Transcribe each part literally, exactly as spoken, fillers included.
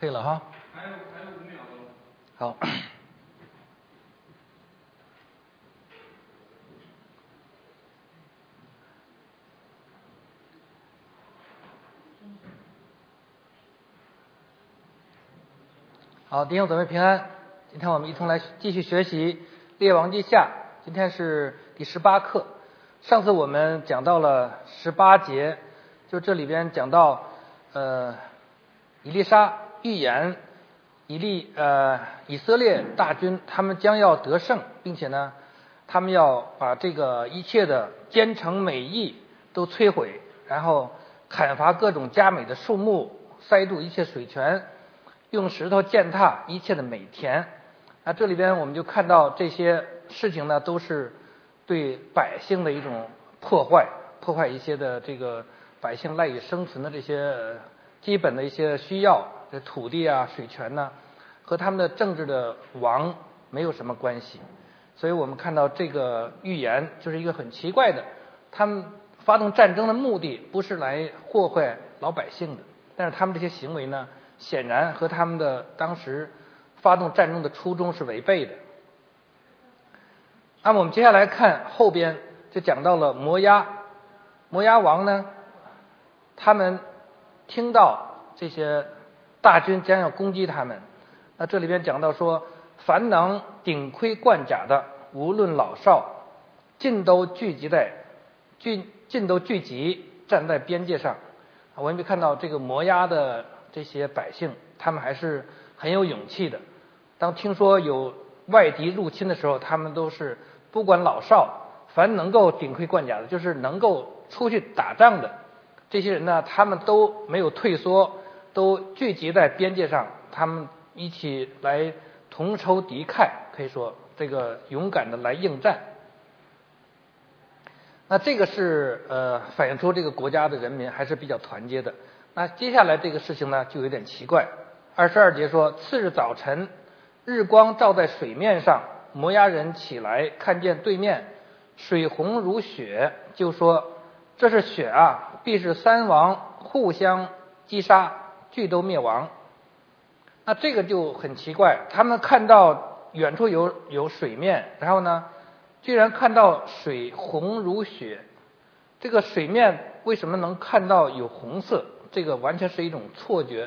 可以了哈。 还有还有五秒钟。 好。好，弟兄姊妹平安。今天我们一同来继续学习《列王记下》，今天是第十八课。上次我们讲到了十八节，就这里边讲到，呃，以利沙预言以利呃以色列大军他们将要得胜，并且呢，他们要把这个一切的坚城美邑都摧毁，然后砍伐各种佳美的树木，塞住一切水泉，用石头践踏一切的美田。那这里边我们就看到这些事情呢，都是对百姓的一种破坏，破坏一些的这个百姓赖以生存的这些基本的一些需要，这土地啊、水泉呢，和他们的政治的王没有什么关系。所以我们看到这个预言就是一个很奇怪的，他们发动战争的目的不是来祸害老百姓的，但是他们这些行为呢，显然和他们的当时发动战争的初衷是违背的。那么我们接下来看后边就讲到了摩押，摩押王呢，他们听到这些大军将要攻击他们，那这里边讲到说，凡能顶盔贯甲的，无论老少，尽都聚集在尽尽都聚集站在边界上。我们可以看到这个摩押的这些百姓，他们还是很有勇气的。当听说有外敌入侵的时候，他们都是不管老少，凡能够顶盔贯甲的，就是能够出去打仗的这些人呢，他们都没有退缩，都聚集在边界上，他们一起来同仇敌忾，可以说这个勇敢的来应战。那这个是呃反映出这个国家的人民还是比较团结的。那接下来这个事情呢就有点奇怪。二十二节说，次日早晨，日光照在水面上，摩押人起来，看见对面水红如血，就说这是血啊，必是三王互相击杀，俱都灭亡。那这个就很奇怪，他们看到远处有有水面，然后呢居然看到水红如血，这个水面为什么能看到有红色？这个完全是一种错觉。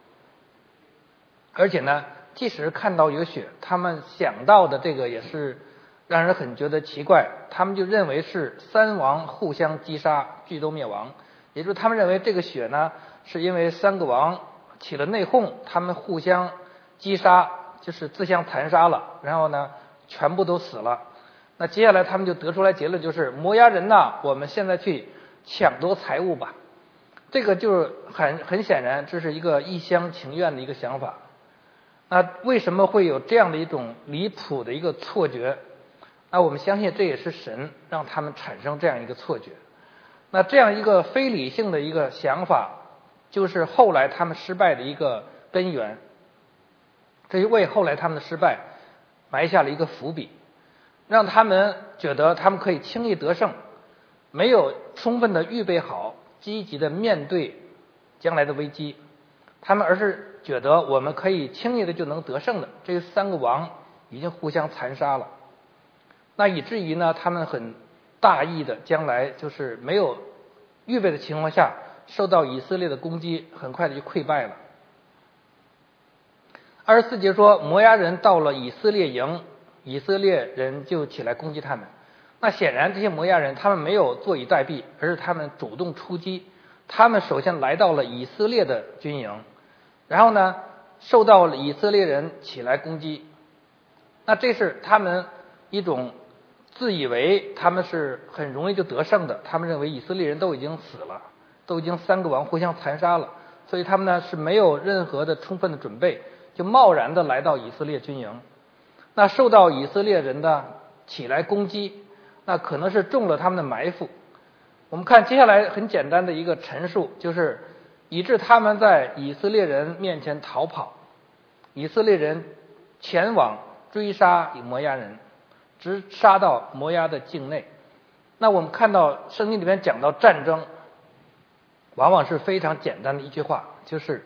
而且呢，即使看到有血，他们想到的这个也是让人很觉得奇怪，他们就认为是三王互相击杀，俱都灭亡。也就是他们认为这个血呢，是因为三个王起了内讧，他们互相击杀，就是自相残杀了，然后呢全部都死了。那接下来他们就得出来结论，就是摩押人呐，我们现在去抢夺财物吧。这个就是很很显然，这是一个一厢情愿的一个想法。那为什么会有这样的一种离谱的一个错觉？那我们相信这也是神让他们产生这样一个错觉。那这样一个非理性的一个想法，就是后来他们失败的一个根源，这就为后来他们的失败埋下了一个伏笔，让他们觉得他们可以轻易得胜，没有充分的预备好，积极的面对将来的危机，他们而是觉得我们可以轻易的就能得胜的。这三个王已经互相残杀了，那以至于呢，他们很大意的将来就是没有预备的情况下，受到以色列的攻击，很快的就溃败了。二十四节说，摩押人到了以色列营，以色列人就起来攻击他们。那显然这些摩押人他们没有坐以待毙，而是他们主动出击。他们首先来到了以色列的军营，然后呢受到了以色列人起来攻击。那这是他们一种自以为他们是很容易就得胜的，他们认为以色列人都已经死了，都已经三个王互相残杀了，所以他们呢是没有任何的充分的准备，就贸然的来到以色列军营。那受到以色列人的起来攻击，那可能是中了他们的埋伏。我们看接下来很简单的一个陈述，就是以致他们在以色列人面前逃跑，以色列人前往追杀摩押人，直杀到摩押的境内。那我们看到圣经里面讲到战争，往往是非常简单的一句话，就是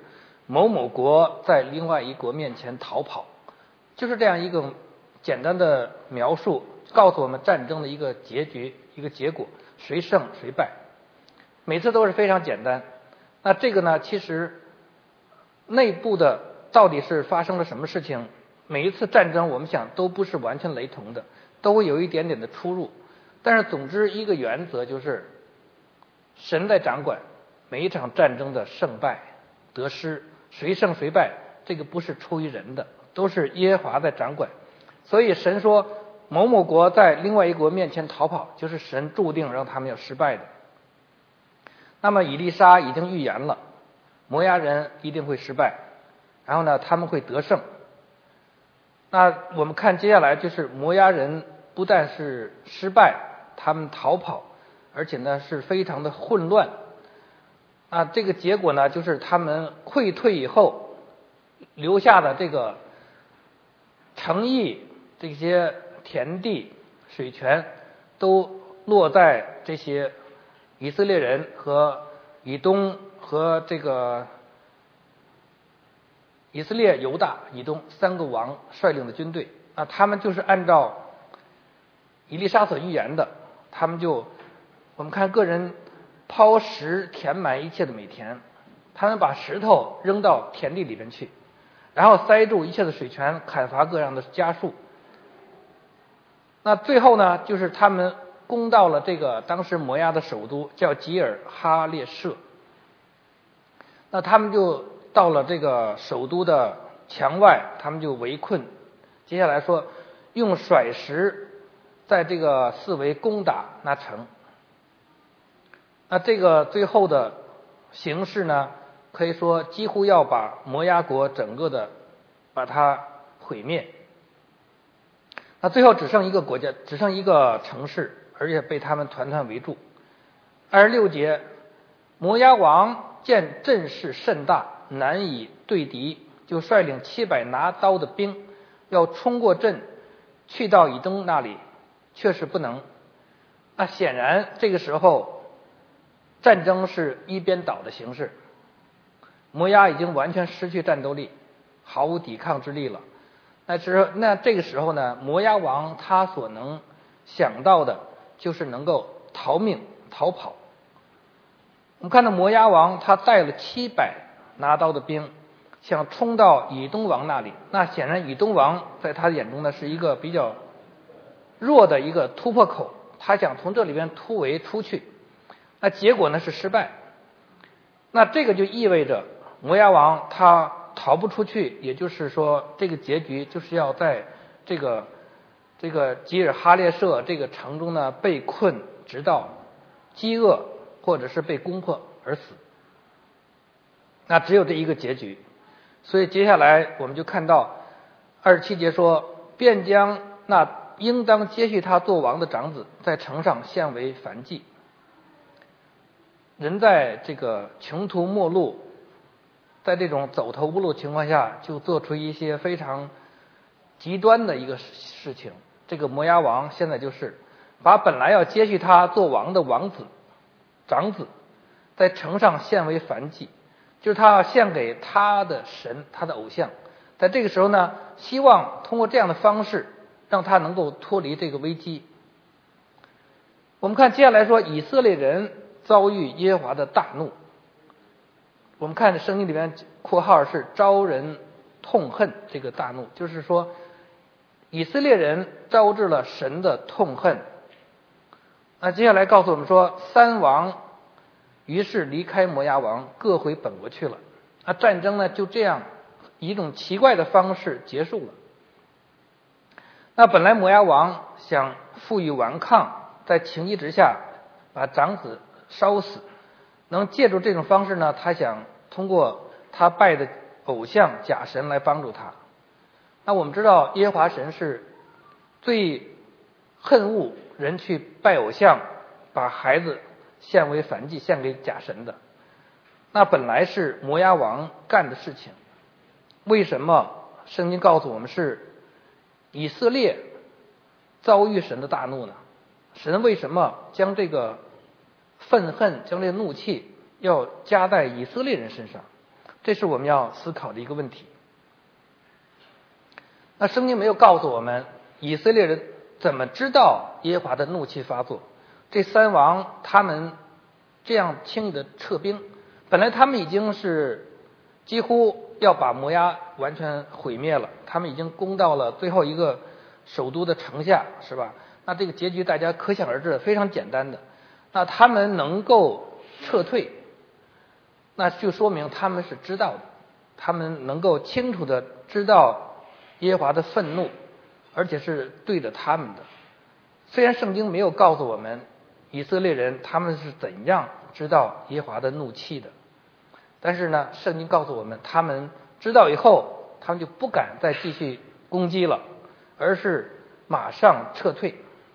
某某国在另外一国面前逃跑，就是这样一个简单的描述，告诉我们战争的一个结局，一个结果，谁胜谁败，每次都是非常简单。那这个呢，其实内部的到底是发生了什么事情，每一次战争我们想都不是完全雷同的，都会有一点点的出入，但是总之一个原则就是神在掌管每一场战争的胜败得失，谁胜谁败，这个不是出于人的，都是耶和华在掌管。所以神说某某国在另外一国面前逃跑，就是神注定让他们要失败的。那么以利沙已经预言了摩押人一定会失败，然后呢他们会得胜。那我们看接下来就是摩押人不但是失败，他们逃跑，而且呢是非常的混乱。那这个结果呢，就是他们溃退以后留下的这个城邑、这些田地、水泉都落在这些以色列人和以东和这个以色列、犹大、以东三个王率领的军队啊，他们就是按照以利沙所预言的，他们就我们看个人抛石填满一切的美田，他们把石头扔到田地里面去，然后塞住一切的水泉，砍伐各样的家畜。那最后呢，就是他们攻到了这个当时摩押的首都叫吉尔哈列舍。那他们就到了这个首都的墙外，他们就围困。接下来说用甩石在这个四围攻打那城。那这个最后的形势呢，可以说几乎要把摩押国整个的把它毁灭。那最后只剩一个国家，只剩一个城市，而且被他们团团围住。二十六节，摩押王见阵势甚大，难以对敌，就率领七百拿刀的兵要冲过阵去到以东那里，却是不能。那显然这个时候战争是一边倒的形式，摩押已经完全失去战斗力，毫无抵抗之力了。那之那这个时候呢，摩押王他所能想到的就是能够逃命逃跑。我们看到摩押王他带了七百拿刀的兵，想冲到以东王那里。那显然以东王在他眼中呢是一个比较弱的一个突破口，他想从这里边突围出去。那结果呢是失败。那这个就意味着摩押王他逃不出去，也就是说这个结局就是要在这个这个吉尔哈列舍这个城中呢被困，直到饥饿或者是被攻破而死。那只有这一个结局。所以接下来我们就看到二十七节说，便将那应当接续他做王的长子在城上献为燔祭。人在这个穷途末路，在这种走投无路情况下，就做出一些非常极端的一个事情。这个摩押王现在就是把本来要接续他做王的王子长子在城上献为燔祭，就是他要献给他的神，他的偶像。在这个时候呢，希望通过这样的方式让他能够脱离这个危机。我们看接下来说，以色列人遭遇耶和华的大怒。我们看圣经里面括号是招人痛恨，这个大怒就是说以色列人招致了神的痛恨。那接下来告诉我们说，三王于是离开摩押王，各回本国去了。那战争呢就这样以一种奇怪的方式结束了。那本来摩押王想负隅顽抗，在情急之下把长子烧死，能借助这种方式呢，他想通过他拜的偶像假神来帮助他。那我们知道耶和华神是最恨恶人去拜偶像，把孩子献为燔祭，献给假神的。那本来是摩押王干的事情，为什么圣经告诉我们是以色列遭遇神的大怒呢？神为什么将这个愤恨，将这个怒气要加在以色列人身上？ 这是我们要思考的一个问题。那圣经没有告诉我们以色列人怎么知道耶和华的怒气发作。这三王他们这样轻易的撤兵，本来他们已经是几乎要把摩押完全毁灭了，他们已经攻到了最后一个首都的城下，是吧？那这个结局大家可想而知，非常简单的。那他们能够撤退，那就说明他们是知道的，他们能够清楚的知道耶和华的愤怒，而且是对着他们的。虽然圣经没有告诉我们以色列人他们是怎样知道耶和华的怒气的，但是呢，圣经告诉我们，他们知道以后，他们就不敢再继续攻击了，而是马上撤退。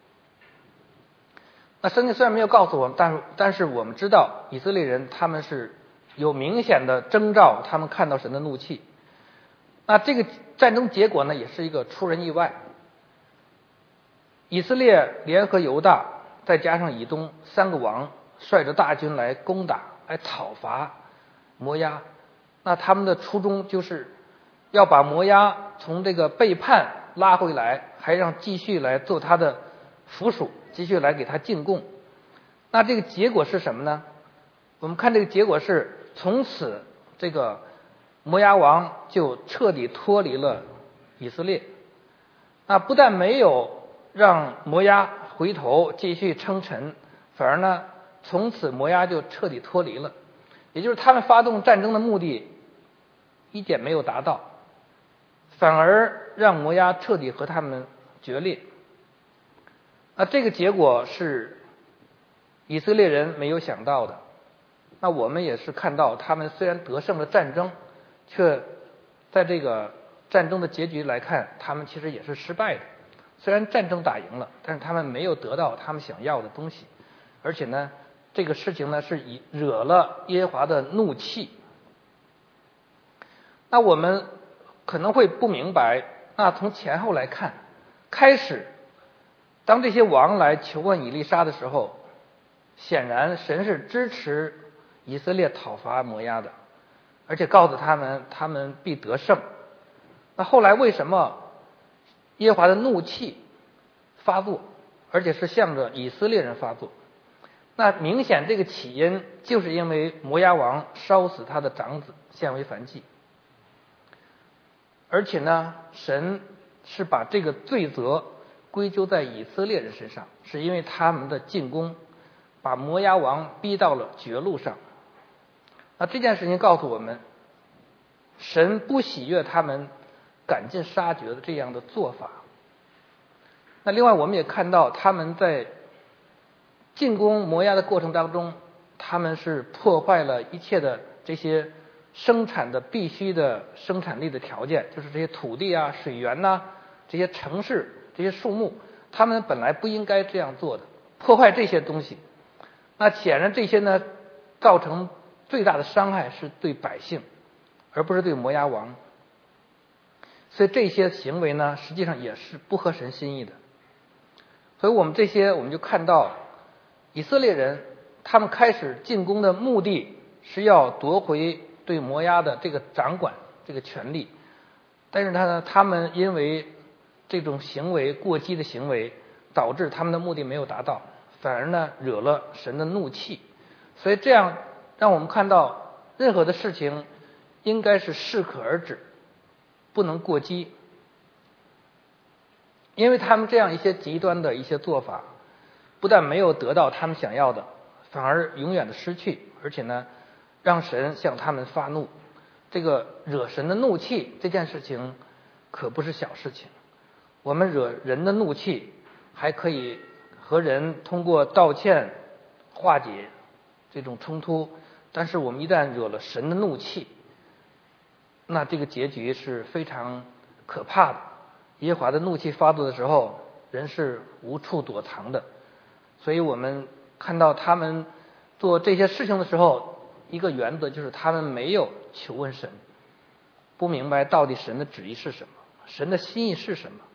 那圣经虽然没有告诉我们，但是但是我们知道以色列人他们是有明显的征兆，他们看到神的怒气。那这个战争结果呢，也是一个出人意外。以色列联合犹大，再加上以东三个王，率着大军来攻打，来讨伐摩押。那他们的初衷就是要把摩押从这个背叛拉回来，还让继续来做他的附属，继续来给他进贡。那这个结果是什么呢？我们看这个结果是，从此这个摩押王就彻底脱离了以色列。那不但没有让摩押回头继续称臣，反而呢，从此摩押就彻底脱离了。也就是他们发动战争的目的一点没有达到，反而让摩押彻底和他们决裂。那这个结果是以色列人没有想到的。那我们也是看到，他们虽然得胜了战争，却在这个战争的结局来看，他们其实也是失败的。虽然战争打赢了，但是他们没有得到他们想要的东西，而且呢，这个事情呢是以惹了耶和华的怒气。那我们可能会不明白，那从前后来看，开始当这些王来求问以利沙的时候，显然神是支持以色列讨伐摩押的，而且告诉他们他们必得胜。那后来为什么耶和华的怒气发作，而且是向着以色列人发作？那明显这个起因就是因为摩押王烧死他的长子，献为燔祭。而且呢，神是把这个罪责归咎在以色列人身上，是因为他们的进攻把摩押王逼到了绝路上。那这件事情告诉我们，神不喜悦他们赶尽杀绝的这样的做法。那另外我们也看到，他们在进攻摩押的过程当中，他们是破坏了一切的这些生产的必须的生产力的条件，就是这些土地啊、水源呐、啊、这些城市、这些树木，他们本来不应该这样做的，破坏这些东西。那显然这些呢，造成最大的伤害是对百姓，而不是对摩押王。所以这些行为呢，实际上也是不合神心意的。所以我们这些我们就看到，以色列人他们开始进攻的目的是要夺回对摩押的这个掌管这个权利，但是他呢，他们因为这种行为过激的行为，导致他们的目的没有达到，反而呢惹了神的怒气。所以这样让我们看到，任何的事情应该是适可而止，不能过激。因为他们这样一些极端的一些做法，不但没有得到他们想要的，反而永远的失去，而且呢让神向他们发怒。这个惹神的怒气这件事情可不是小事情。我们惹人的怒气还可以和人通过道歉化解这种冲突，但是我们一旦惹了神的怒气，那这个结局是非常可怕的。耶和华的怒气发作的时候，人是无处躲藏的。所以我们看到他们做这些事情的时候，一个原则就是他们没有求问神，不明白到底神的旨意是什么，神的心意是什么。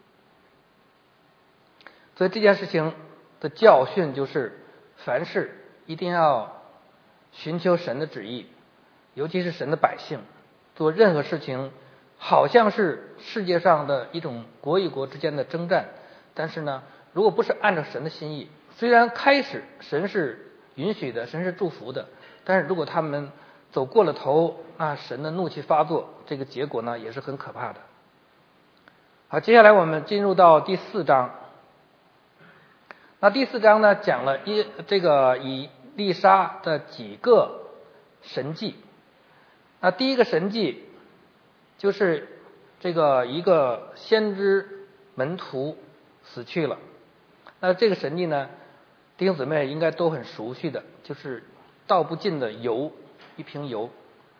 所以这件事情的教训就是，凡事一定要寻求神的旨意，尤其是神的百姓做任何事情，好像是世界上的一种国与国之间的征战，但是呢，如果不是按照神的心意，虽然开始神是允许的，神是祝福的，但是如果他们走过了头，那神的怒气发作，这个结果呢也是很可怕的。好，接下来我们进入到第四章。那第四章呢，讲了一这个以利沙的几个神迹。那第一个神迹就是这个一个先知门徒死去了。那这个神迹呢，弟兄姊妹应该都很熟悉的，就是倒不尽的油，一瓶油。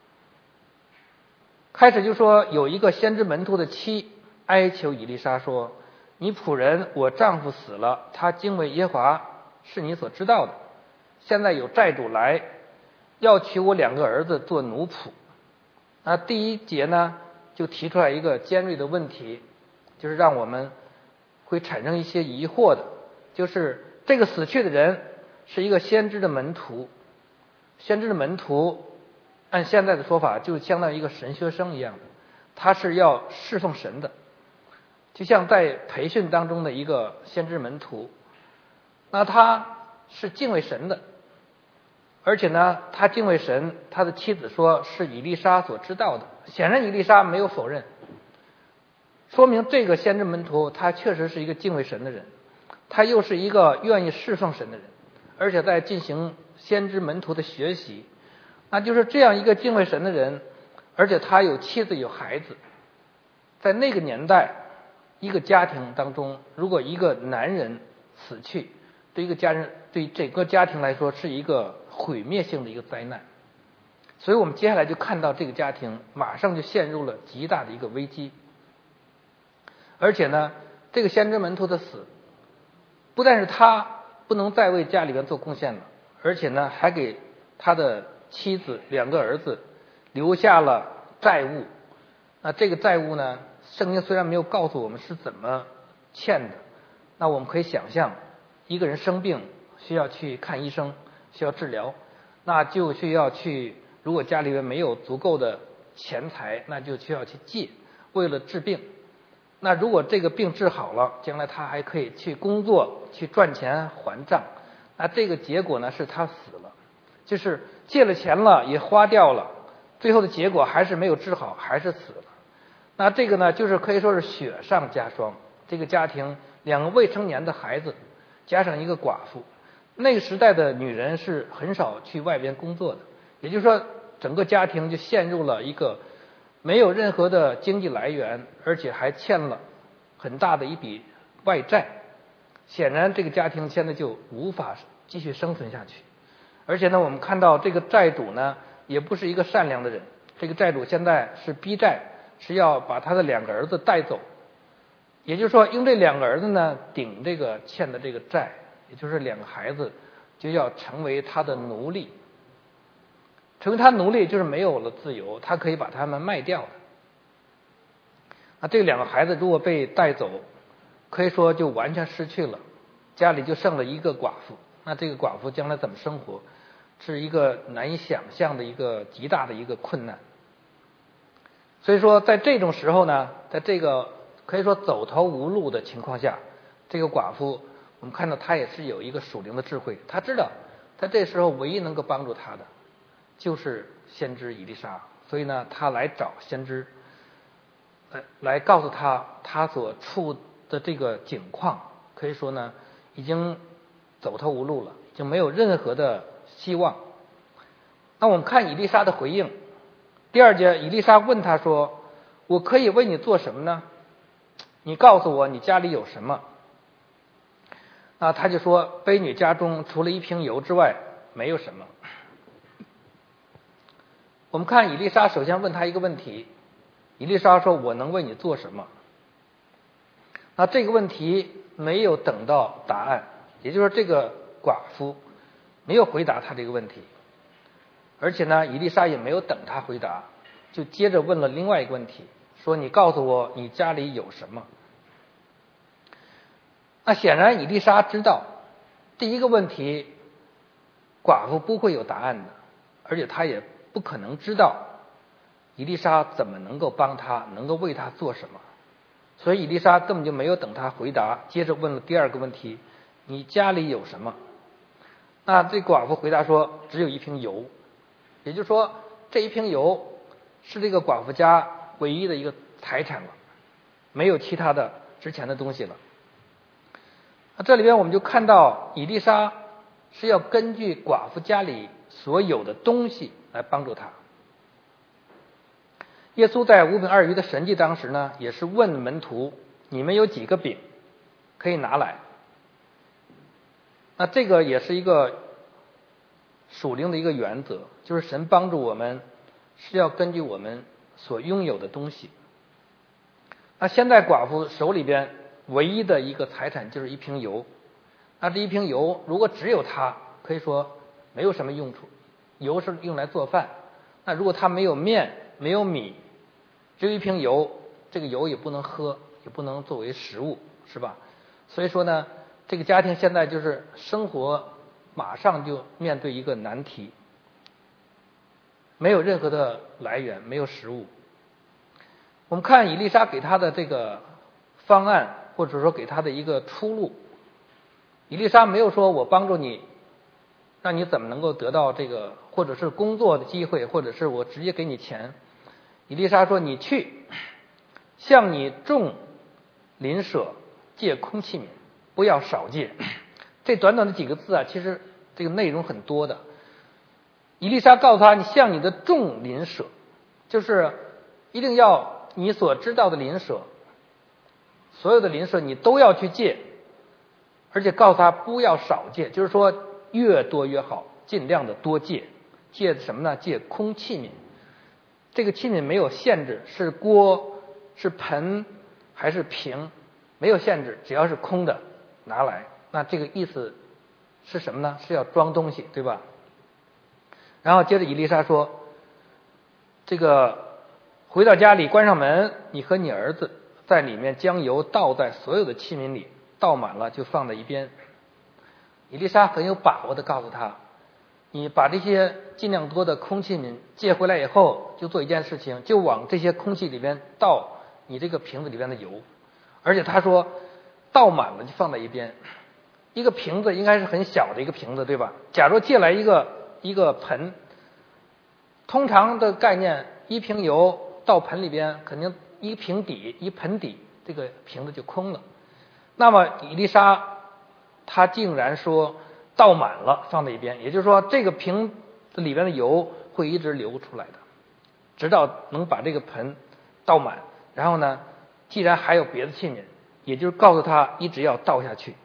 开始就说有一个先知门徒的妻哀求以利沙说，你仆人我丈夫死了，他敬畏耶和华是你所知道的，现在有债主来要娶我两个儿子做奴仆。那第一节呢就提出来一个尖锐的问题，就是让我们会产生一些疑惑的，就是这个死去的人是一个先知的门徒，先知的门徒按现在的说法就相当于一个神学生一样的，他是要侍奉神的，就像在培训当中的一个先知门徒。那他是敬畏神的，而且呢他敬畏神，他的妻子说是以利沙所知道的，显然以利沙没有否认，说明这个先知门徒他确实是一个敬畏神的人，他又是一个愿意侍奉神的人，而且在进行先知门徒的学习。那就是这样一个敬畏神的人，而且他有妻子有孩子。在那个年代，一个家庭当中，如果一个男人死去，对一个家人对整个家庭来说是一个毁灭性的一个灾难。所以我们接下来就看到这个家庭马上就陷入了极大的一个危机。而且呢，这个先知门徒的死，不但是他不能再为家里边做贡献了，而且呢还给他的妻子两个儿子留下了债务。那这个债务呢，圣经虽然没有告诉我们是怎么欠的，那我们可以想象，一个人生病需要去看医生，需要治疗，那就需要去，如果家里面没有足够的钱财，那就需要去借，为了治病。那如果这个病治好了，将来他还可以去工作去赚钱还账，那这个结果呢是他死了，就是借了钱了也花掉了，最后的结果还是没有治好，还是死了。那这个呢就是可以说是雪上加霜，这个家庭两个未成年的孩子加上一个寡妇，那个时代的女人是很少去外边工作的，也就是说整个家庭就陷入了一个没有任何的经济来源，而且还欠了很大的一笔外债。显然这个家庭现在就无法继续生存下去。而且呢我们看到这个债主呢也不是一个善良的人，这个债主现在是逼债，是要把他的两个儿子带走，也就是说用这两个儿子呢顶这个欠的这个债，也就是两个孩子就要成为他的奴隶。成为他奴隶就是没有了自由，他可以把他们卖掉的。那这两个孩子如果被带走，可以说就完全失去了，家里就剩了一个寡妇，那这个寡妇将来怎么生活，是一个难以想象的一个极大的一个困难。所以说在这种时候呢，在这个可以说走投无路的情况下，这个寡妇我们看到她也是有一个属灵的智慧，她知道在这时候唯一能够帮助她的就是先知以利沙，所以呢她来找先知来来告诉他他所处的这个境况，可以说呢已经走投无路了，已经没有任何的希望。那我们看以利沙的回应，第二节以利沙问他说，我可以为你做什么呢？你告诉我你家里有什么。那他就说，卑女家中除了一瓶油之外没有什么。我们看以利沙首先问他一个问题，以利沙说，我能为你做什么？那这个问题没有等到答案，也就是说这个寡妇没有回答他这个问题，而且呢以利沙也没有等他回答，就接着问了另外一个问题，说你告诉我你家里有什么。那显然以利沙知道第一个问题寡妇不会有答案的，而且他也不可能知道以利沙怎么能够帮他，能够为他做什么？所以以利沙根本就没有等他回答，接着问了第二个问题：你家里有什么？那这寡妇回答说：只有一瓶油。也就是说，这一瓶油是这个寡妇家唯一的一个财产了，没有其他的值钱的东西了。那这里边我们就看到以利沙是要根据寡妇家里所有的东西来帮助他。耶稣在五饼二鱼的神迹当时呢，也是问门徒：你们有几个饼可以拿来？那这个也是一个属灵的一个原则，就是神帮助我们是要根据我们所拥有的东西。那现在寡妇手里边唯一的一个财产就是一瓶油，那这一瓶油如果只有它，可以说没有什么用处。油是用来做饭，那如果它没有面没有米，只有一瓶油，这个油也不能喝，也不能作为食物，是吧？所以说呢，这个家庭现在就是生活马上就面对一个难题，没有任何的来源，没有食物。我们看以利沙给他的这个方案，或者说给他的一个出路，以利沙没有说我帮助你，让你怎么能够得到这个，或者是工作的机会，或者是我直接给你钱。以利沙说：你去向你众邻舍借空器皿，不要少借。这短短的几个字啊，其实这个内容很多的。以利沙告诉他：你向你的众邻舍，就是一定要你所知道的邻舍，所有的邻舍你都要去借，而且告诉他不要少借，就是说越多越好，尽量的多借。借什么呢？借空器皿。这个器皿没有限制，是锅是盆还是瓶，没有限制，只要是空的拿来。那这个意思是什么呢？是要装东西，对吧？然后接着以利沙说：这个回到家里关上门，你和你儿子在里面将油倒在所有的器皿里，倒满了就放在一边。以利沙很有把握的告诉他：你把这些尽量多的空器皿借回来以后，就做一件事情，就往这些空气里边倒你这个瓶子里边的油。而且他说倒满了就放在一边。一个瓶子应该是很小的一个瓶子，对吧？假如借来一个一个盆，通常的概念，一瓶油倒盆里边，肯定一瓶底一盆底，这个瓶子就空了。那么以利沙他竟然说倒满了放在一边，也就是说这个瓶子里边的油会一直流出来的，直到能把这个盆倒满。然后呢，既然还有别的器皿，也就是告诉他一直要倒下去。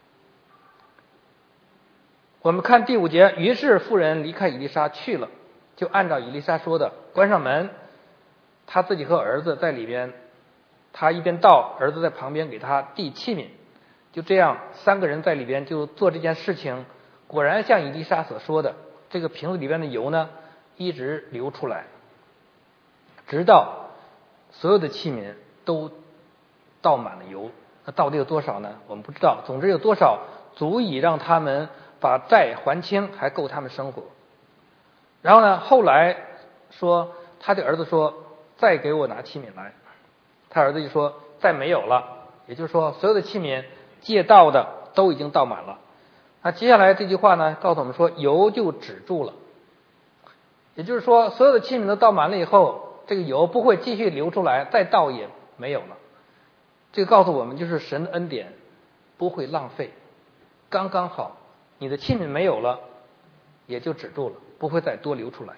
我们看第五节，于是妇人离开以利沙去了，就按照以利沙说的关上门，他自己和儿子在里边，他一边倒，儿子在旁边给他递器皿。就这样三个人在里边就做这件事情，果然像以利沙所说的，这个瓶子里边的油呢一直流出来，直到所有的器皿都倒满了油。那到底有多少呢？我们不知道，总之有多少足以让他们把债还清，还够他们生活。然后呢，后来说他对儿子说：再给我拿器皿来。他儿子就说：再没有了。也就是说所有的器皿借倒的都已经倒满了。那接下来这句话呢，告诉我们说油就止住了。也就是说所有的器皿都倒满了以后，这个油不会继续流出来，再倒也没有了。这个告诉我们，就是神的恩典不会浪费，刚刚好，你的器皿没有了也就止住了，不会再多流出来。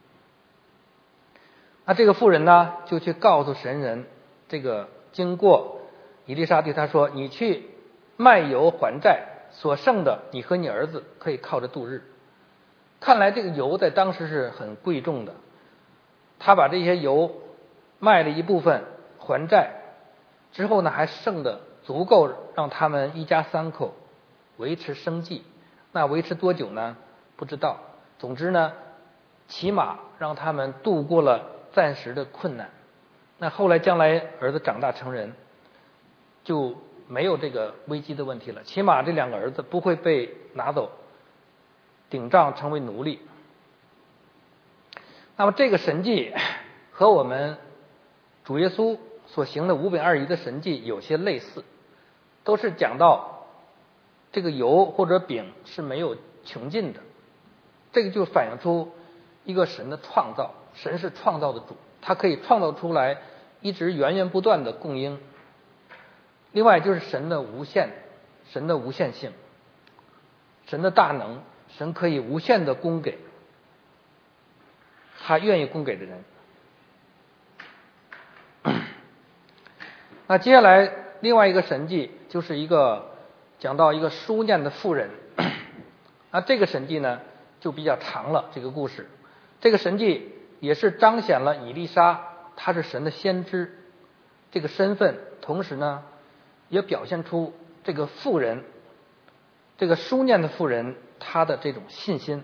那这个妇人呢，就去告诉神人这个经过。以利沙对他说：你去卖油还债，所剩的你和你儿子可以靠着度日。看来这个油在当时是很贵重的，他把这些油卖了一部分还债之后呢，还剩的足够让他们一家三口维持生计。那维持多久呢？不知道。总之呢，起码让他们度过了暂时的困难。那后来将来儿子长大成人，就没有这个危机的问题了，起码这两个儿子不会被拿走顶账成为奴隶。那么这个神迹和我们主耶稣所行的五饼二鱼的神迹有些类似，都是讲到这个油或者饼是没有穷尽的。这个就反映出一个神的创造，神是创造的主，他可以创造出来一直源源不断的供应。另外就是神的无限，神的无限性，神的大能，神可以无限的供给他愿意供给的人。那接下来另外一个神迹就是一个讲到一个书念的妇人，那这个神迹呢就比较长了，这个故事这个神迹也是彰显了以利沙他是神的先知这个身份，同时呢也表现出这个妇人，这个书念的妇人她的这种信心。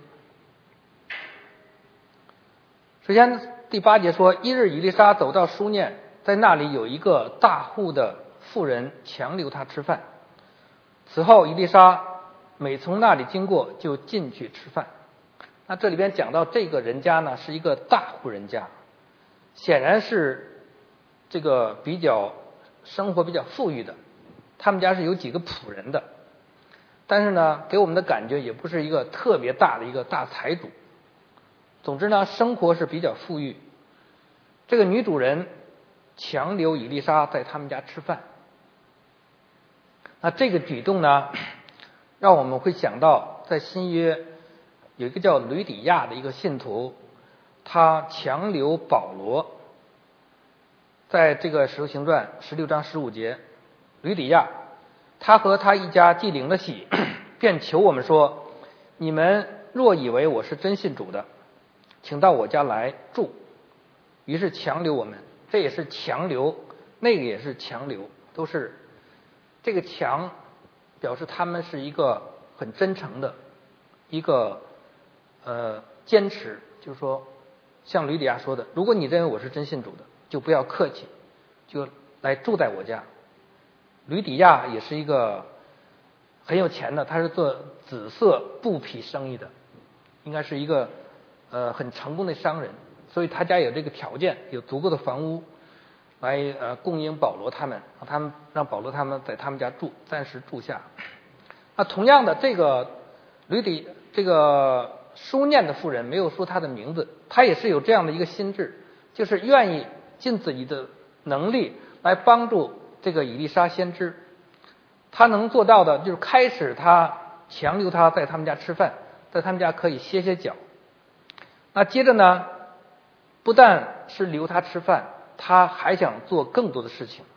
首先第八节说，一日以利沙走到书念，在那里有一个大户的妇人强留他吃饭，此后以利沙每从那里经过就进去吃饭。那这里边讲到这个人家呢是一个大户人家，显然是这个比较生活比较富裕的，他们家是有几个仆人的，但是呢给我们的感觉也不是一个特别大的一个大财主。总之呢生活是比较富裕。这个女主人强留以利沙在他们家吃饭，那这个举动呢让我们会想到在新约有一个叫吕底亚的一个信徒，他强留保罗，在这个使徒行传十六章十五节，吕底亚他和他一家既领了喜，便求我们说，你们若以为我是真信主的，请到我家来住。于是强留我们，这也是强留，那个也是强留，都是这个强表示他们是一个很真诚的一个呃坚持，就是说像吕底亚说的，如果你认为我是真信主的，就不要客气，就来住在我家。吕底亚也是一个很有钱的，他是做紫色布匹生意的，应该是一个呃很成功的商人，所以他家有这个条件，有足够的房屋来呃供应保罗他们，让他们让保罗他们在他们家住，暂时住下。那同样的，这个吕底这个书念的妇人没有说他的名字，他也是有这样的一个心智，就是愿意尽自己的能力来帮助这个以利沙先知。他能做到的就是开始他强留他在他们家吃饭，在他们家可以歇歇脚。那接着呢，不但是留他吃饭，他还想做更多的事情。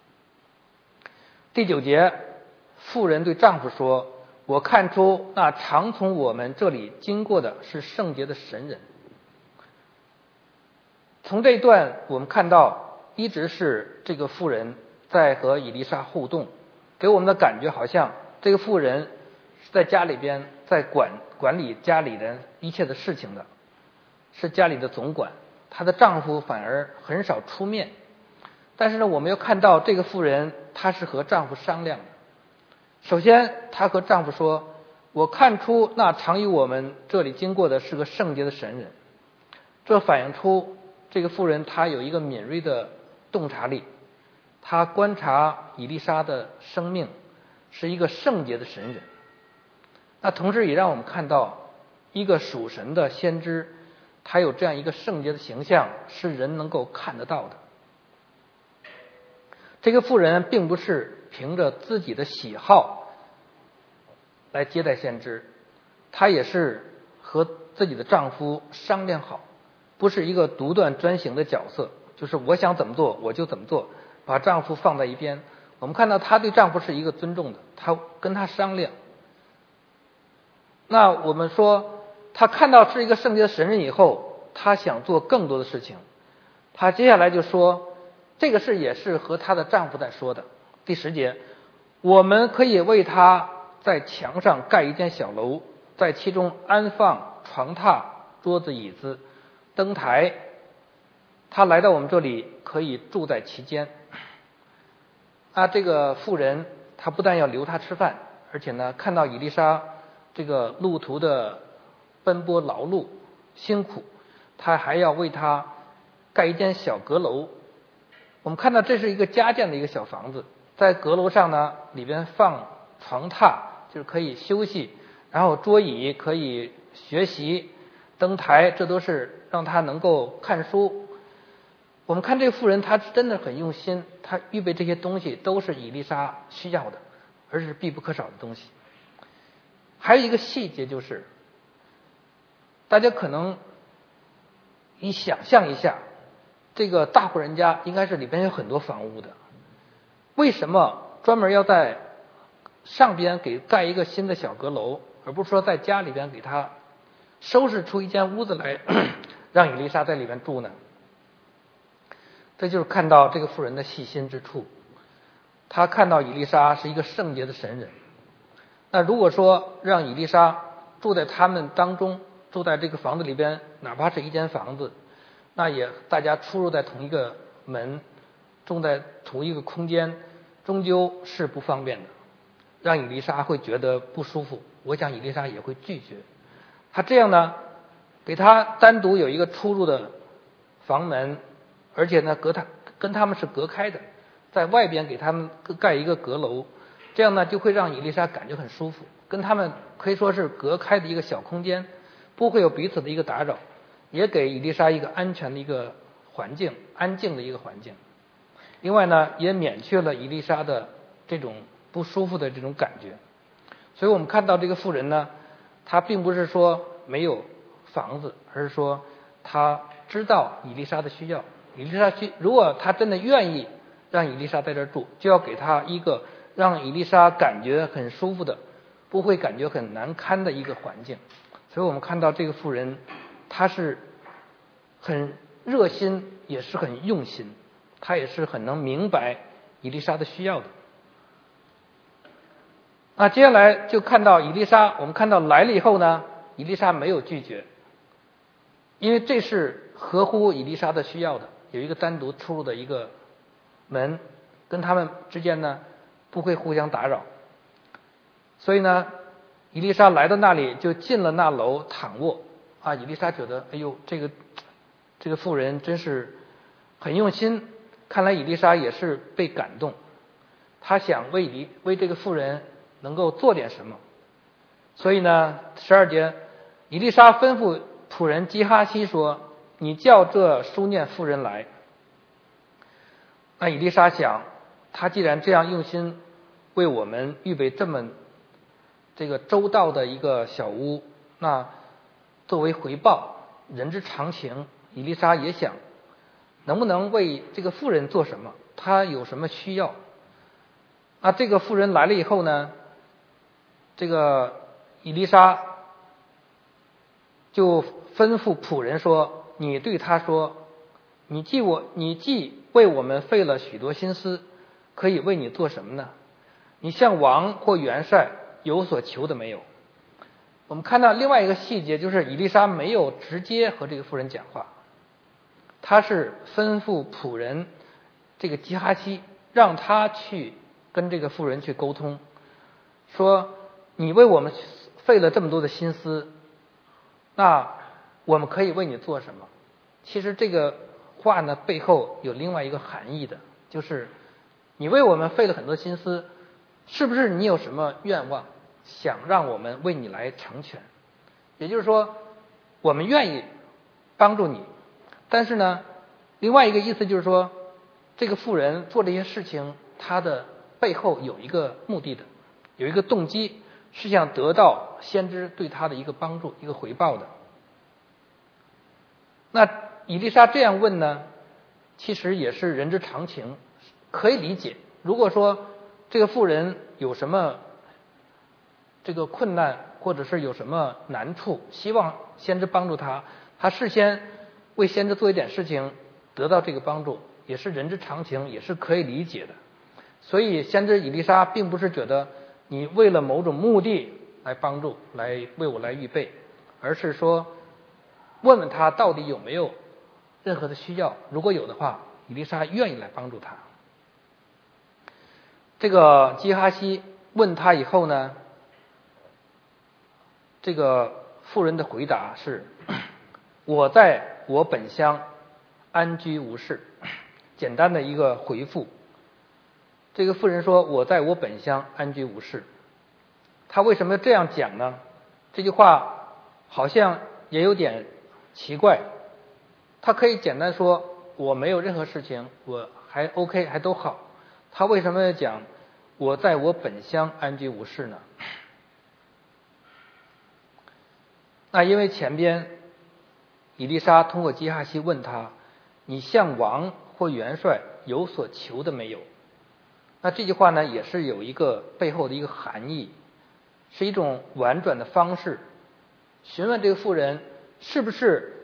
第九节，妇人对丈夫说，我看出那常从我们这里经过的是圣洁的神人。从这一段我们看到，一直是这个妇人在和以利沙互动，给我们的感觉好像这个妇人是在家里边在管管理家里的一切的事情的，是家里的总管，她的丈夫反而很少出面。但是呢，我们又看到这个妇人她是和丈夫商量的。首先她和丈夫说，我看出那常与我们这里经过的是个圣洁的神人。这反映出这个妇人她有一个敏锐的洞察力，她观察以利沙的生命是一个圣洁的神人。那同时也让我们看到一个属神的先知，他有这样一个圣洁的形象，是人能够看得到的。这个妇人并不是凭着自己的喜好来接待先知，她也是和自己的丈夫商量好，不是一个独断专行的角色，就是我想怎么做我就怎么做，把丈夫放在一边。我们看到她对丈夫是一个尊重的，她跟他商量。那我们说她看到是一个圣洁的神人以后，她想做更多的事情。她接下来就说，这个事也是和她的丈夫在说的。第十节，我们可以为她在墙上盖一间小楼，在其中安放床榻、桌子、椅子、灯台，她来到我们这里可以住在其间。啊，这个妇人她不但要留她吃饭，而且呢看到以利沙这个路途的奔波劳碌辛苦，她还要为她盖一间小阁楼。我们看到这是一个家建的一个小房子，在阁楼上呢，里边放床榻，就是可以休息，然后桌椅可以学习，灯台这都是让他能够看书。我们看这个妇人，她真的很用心，她预备这些东西都是以利沙需要的，而是必不可少的东西。还有一个细节就是，大家可能你想象一下，这个大户人家应该是里边有很多房屋的，为什么专门要在上边给盖一个新的小阁楼，而不是说在家里边给他收拾出一间屋子来让以利沙在里边住呢？这就是看到这个妇人的细心之处。他看到以利沙是一个圣洁的神人，那如果说让以利沙住在他们当中，住在这个房子里边，哪怕是一间房子，那也大家出入在同一个门，住在同一个空间，终究是不方便的，让以利沙会觉得不舒服。我想以利沙也会拒绝。他这样呢，给他单独有一个出入的房门，而且呢隔他跟他们是隔开的，在外边给他们盖一个阁楼，这样呢就会让以利沙感觉很舒服，跟他们可以说是隔开的一个小空间，不会有彼此的一个打扰，也给以利沙一个安全的一个环境，安静的一个环境。另外呢，也免去了以利沙的这种不舒服的这种感觉。所以我们看到这个妇人呢，她并不是说没有房子，而是说她知道以利沙的需要。以利沙需，如果她真的愿意让以利沙在这儿住，就要给她一个让以利沙感觉很舒服的，不会感觉很难堪的一个环境。所以我们看到这个妇人，她是很热心，也是很用心，她也是很能明白以利沙的需要的。那接下来就看到以利沙，我们看到来了以后呢，以利沙没有拒绝，因为这是合乎以利沙的需要的，有一个单独出入的一个门，跟他们之间呢不会互相打扰。所以呢，以利沙来到那里就进了那楼躺卧。啊，以利沙觉得，哎呦，这个这个妇人真是很用心，看来以利沙也是被感动，他想为以为这个妇人能够做点什么。所以呢，十二节，以利沙吩咐仆人基哈西说：“你叫这书念妇人来。”那以利沙想，他既然这样用心为我们预备这么这个周到的一个小屋，那作为回报，人之常情，以利沙也想能不能为这个妇人做什么，他有什么需要。那这个妇人来了以后呢，这个以利沙就吩咐仆人说：“你对他说，你既我你既为我们费了许多心思，可以为你做什么呢？你向王或元帅有所求的没有？”我们看到另外一个细节，就是以利沙没有直接和这个妇人讲话，他是吩咐仆人这个基哈西，让他去跟这个妇人去沟通，说你为我们费了这么多的心思，那我们可以为你做什么？其实这个话呢背后有另外一个含义的，就是你为我们费了很多心思，是不是你有什么愿望想让我们为你来成全？也就是说，我们愿意帮助你，但是呢，另外一个意思就是说，这个妇人做这些事情，她的背后有一个目的的，有一个动机，是想得到先知对她的一个帮助，一个回报的。那以利沙这样问呢，其实也是人之常情，可以理解。如果说这个妇人有什么这个困难，或者是有什么难处，希望先知帮助他，他事先为先知做一点事情，得到这个帮助，也是人之常情，也是可以理解的。所以先知以利沙并不是觉得你为了某种目的来帮助，来为我来预备，而是说问问他到底有没有任何的需要，如果有的话，以利沙愿意来帮助他。这个基哈西问他以后呢，这个妇人的回答是：我在我本乡安居无事，简单的一个回复。这个妇人说：“我在我本乡安居无事。”他为什么要这样讲呢？这句话好像也有点奇怪。他可以简单说：“我没有任何事情，我还 OK， 还都好。”他为什么要讲“我在我本乡安居无事”呢？那因为前边以利沙通过基哈西问他：“你向王或元帅有所求的没有？”那这句话呢，也是有一个背后的一个含义，是一种婉转的方式，询问这个妇人是不是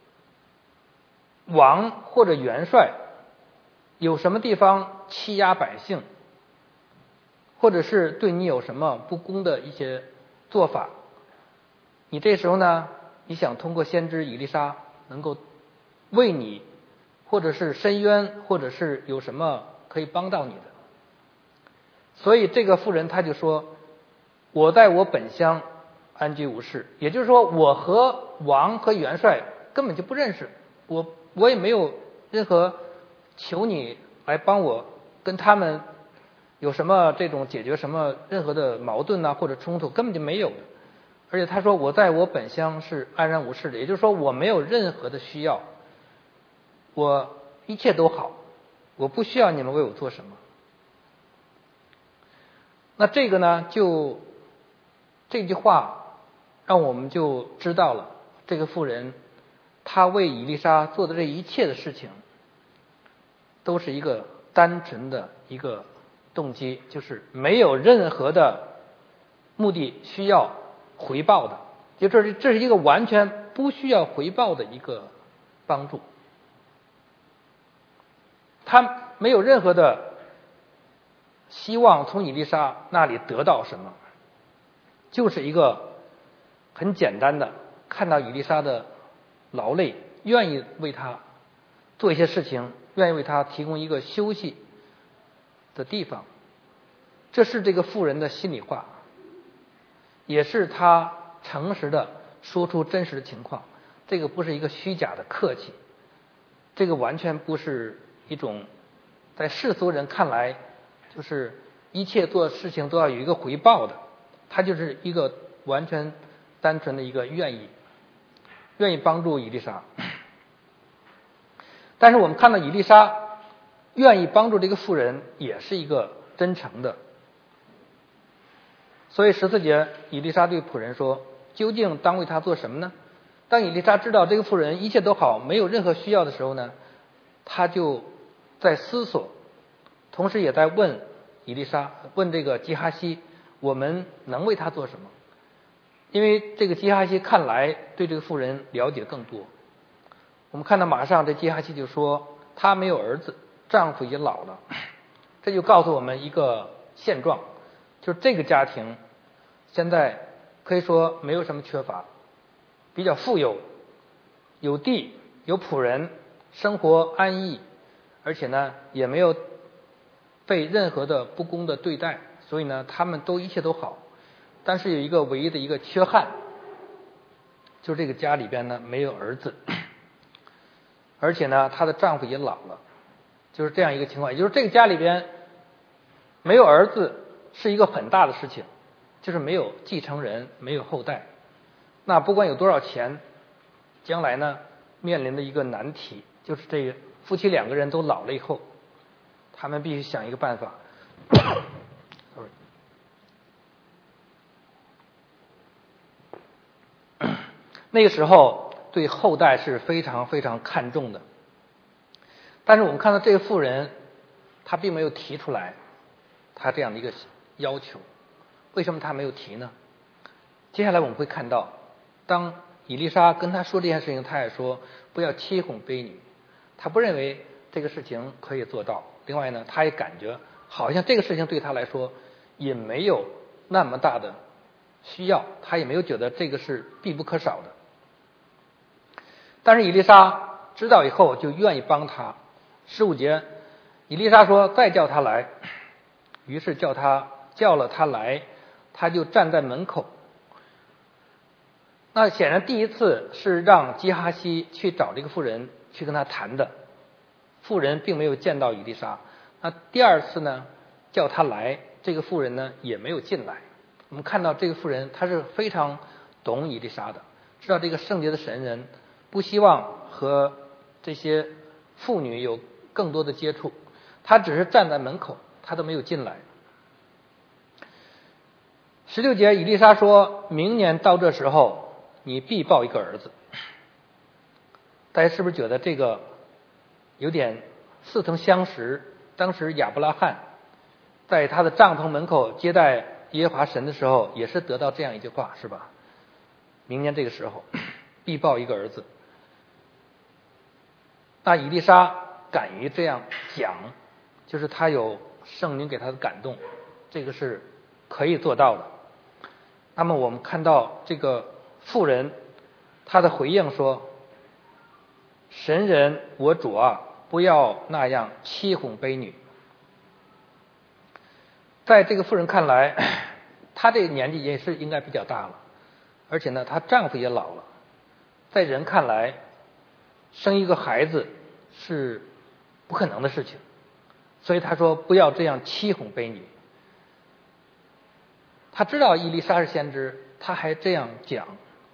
王或者元帅有什么地方欺压百姓，或者是对你有什么不公的一些做法。你这时候呢，你想通过先知以利沙能够为你，或者是伸冤，或者是有什么可以帮到你的。所以这个妇人她就说：“我在我本乡安居无事。”也就是说，我和王和元帅根本就不认识，我我也没有任何求你来帮我跟他们有什么这种解决什么任何的矛盾啊或者冲突，根本就没有的。而且他说我在我本乡是安然无事的，也就是说我没有任何的需要，我一切都好，我不需要你们为我做什么。那这个呢，就这句话让我们就知道了，这个妇人她为以利沙做的这一切的事情，都是一个单纯的一个动机，就是没有任何的目的需要回报的，就这是这是一个完全不需要回报的一个帮助，他没有任何的希望从以利沙那里得到什么，就是一个很简单的看到以利沙的劳累，愿意为他做一些事情，愿意为他提供一个休息的地方。这是这个妇人的心里话，也是他诚实的说出真实的情况。这个不是一个虚假的客气，这个完全不是一种在世俗人看来就是一切做事情都要有一个回报的，他就是一个完全单纯的一个愿意愿意帮助以利沙。但是我们看到以利沙愿意帮助这个妇人，也是一个真诚的。所以十四节以利沙对仆人说：“究竟当为他做什么呢？”当以利沙知道这个妇人一切都好，没有任何需要的时候呢，他就在思索，同时也在问以利沙，问这个基哈西，我们能为他做什么？因为这个基哈西看来对这个妇人了解更多。我们看到马上这基哈西就说，他没有儿子，丈夫也老了。这就告诉我们一个现状，就是这个家庭现在可以说没有什么缺乏，比较富有，有地有仆人，生活安逸，而且呢也没有被任何的不公的对待，所以呢他们都一切都好。但是有一个唯一的一个缺憾，就是这个家里边呢没有儿子，而且呢她的丈夫也老了，就是这样一个情况。也就是这个家里边没有儿子是一个很大的事情，就是没有继承人，没有后代。那不管有多少钱，将来呢面临的一个难题，就是这个夫妻两个人都老了以后，他们必须想一个办法那个时候对后代是非常非常看重的。但是我们看到这个妇人，她并没有提出来她这样的一个要求。为什么她没有提呢？接下来我们会看到，当以利沙跟她说这件事情，她也说不要欺哄婢女，她不认为这个事情可以做到。另外呢，她也感觉好像这个事情对她来说也没有那么大的需要，她也没有觉得这个是必不可少的。但是以利沙知道以后就愿意帮他。十五节，以利沙说再叫他来，于是叫他叫了他来，他就站在门口。那显然第一次是让基哈西去找这个妇人去跟他谈的， 妇人并没有见到以利沙。那第二次呢，叫他来，这个妇人呢也没有进来。我们看到这个妇人，她是非常懂以利沙的，知道这个圣洁的神人不希望和这些妇女有更多的接触，她只是站在门口，她都没有进来。十六节，以利沙说，明年到这时候，你必抱一个儿子。大家是不是觉得这个有点似曾相识？当时亚伯拉罕在他的帐篷门口接待耶和华神的时候，也是得到这样一句话，是吧？明年这个时候必抱一个儿子。那以利沙敢于这样讲，就是他有圣灵给他的感动，这个是可以做到的。那么我们看到这个妇人，她的回应说，神人我主啊，不要那样欺哄卑女。在这个妇人看来，她这个年纪也是应该比较大了，而且呢她丈夫也老了，在人看来生一个孩子是不可能的事情，所以她说不要这样欺哄卑女。他知道以利沙是先知，他还这样讲。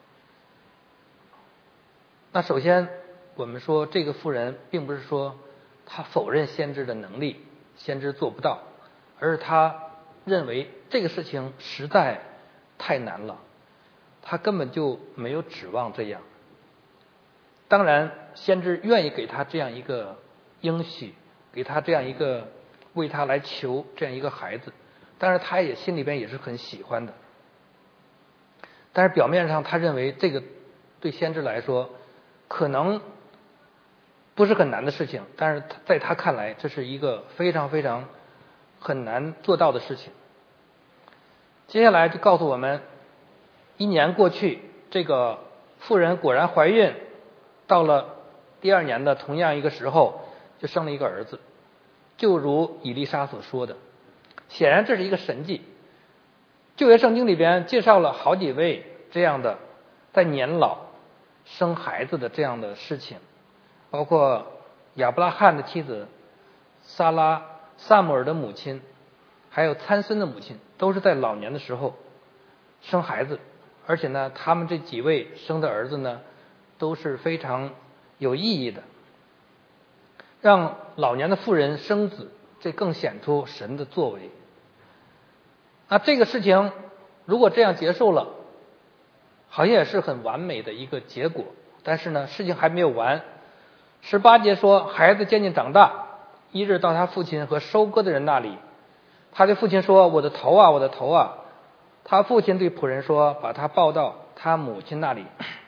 那首先我们说这个妇人并不是说他否认先知的能力，先知做不到，而是他认为这个事情实在太难了，他根本就没有指望这样。当然先知愿意给他这样一个应许，给他这样一个为他来求这样一个孩子，但是他也心里边也是很喜欢的。但是表面上他认为这个对先知来说可能不是很难的事情，但是在他看来这是一个非常非常很难做到的事情。接下来就告诉我们，一年过去，这个妇人果然怀孕，到了第二年的同样一个时候就生了一个儿子，就如以利沙所说的。显然这是一个神迹。旧约圣经里边介绍了好几位这样的在年老生孩子的这样的事情，包括亚伯拉罕的妻子撒拉、撒母耳的母亲，还有参孙的母亲，都是在老年的时候生孩子，而且呢他们这几位生的儿子呢都是非常有意义的，让老年的妇人生子，这更显出神的作为。那这个事情如果这样结束了，好像也是很完美的一个结果。但是呢事情还没有完。十八节说，孩子渐渐长大，一日到他父亲和收割的人那里，他对父亲说，我的头啊，我的头啊。他父亲对仆人说，把他抱到他母亲那里。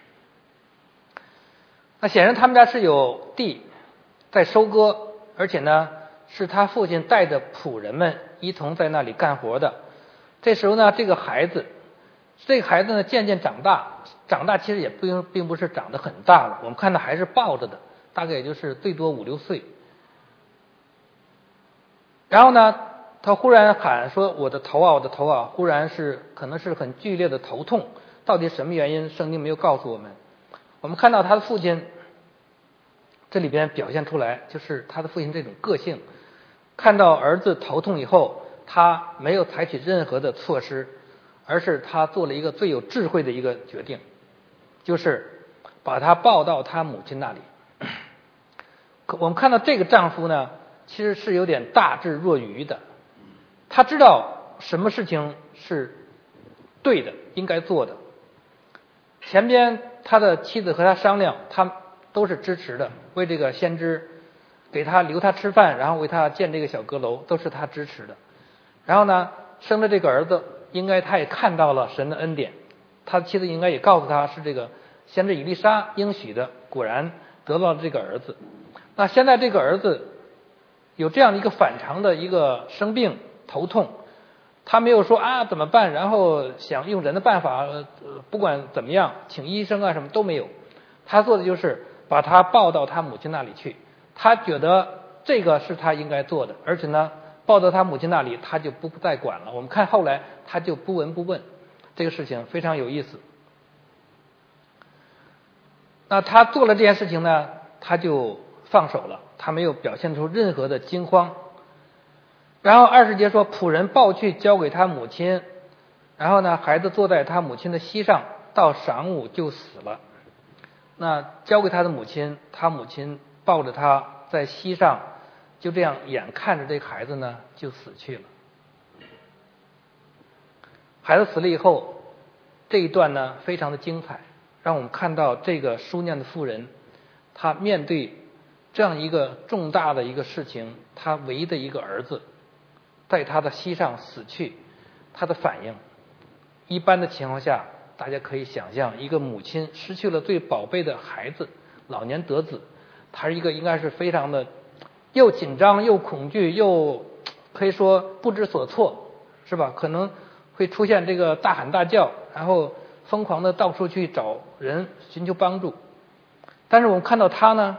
那显然他们家是有地在收割，而且呢是他父亲带着仆人们一同在那里干活的。这时候呢这个孩子这个孩子呢渐渐长大，长大其实也并并不是长得很大了，我们看到还是抱着的，大概也就是最多五六岁。然后呢他忽然喊说，我的头啊，我的头啊，忽然是可能是很剧烈的头痛，到底什么原因圣经没有告诉我们。我们看到他的父亲这里边表现出来，就是他的父亲这种个性，看到儿子头痛以后，他没有采取任何的措施，而是他做了一个最有智慧的一个决定，就是把他抱到他母亲那里。可我们看到这个丈夫呢其实是有点大智若愚的，他知道什么事情是对的，应该做的。前边他的妻子和他商量，他都是支持的，为这个先知给他留他吃饭，然后为他建这个小阁楼，都是他支持的。然后呢生了这个儿子，应该他也看到了神的恩典，他的妻子应该也告诉他是这个先知以利沙应许的，果然得到了这个儿子。那现在这个儿子有这样的一个反常的一个生病头痛，他没有说啊怎么办，然后想用人的办法、呃、不管怎么样请医生啊什么都没有，他做的就是把他抱到他母亲那里去，他觉得这个是他应该做的，而且呢抱到他母亲那里他就不再管了。我们看后来他就不闻不问，这个事情非常有意思。那他做了这件事情呢，他就放手了，他没有表现出任何的惊慌。然后二十节说，仆人抱去交给他母亲，然后呢，孩子坐在他母亲的膝上，到晌午就死了。那交给他的母亲，他母亲抱着他在膝上，就这样眼看着这个孩子呢就死去了。孩子死了以后，这一段呢非常的精彩，让我们看到这个书念的妇人，她面对这样一个重大的一个事情，她唯一的一个儿子在她的膝上死去，她的反应。一般的情况下，大家可以想象，一个母亲失去了最宝贝的孩子，老年得子，她是一个应该是非常的又紧张又恐惧又可以说不知所措，是吧？可能会出现这个大喊大叫，然后疯狂的到处去找人寻求帮助。但是我们看到他呢，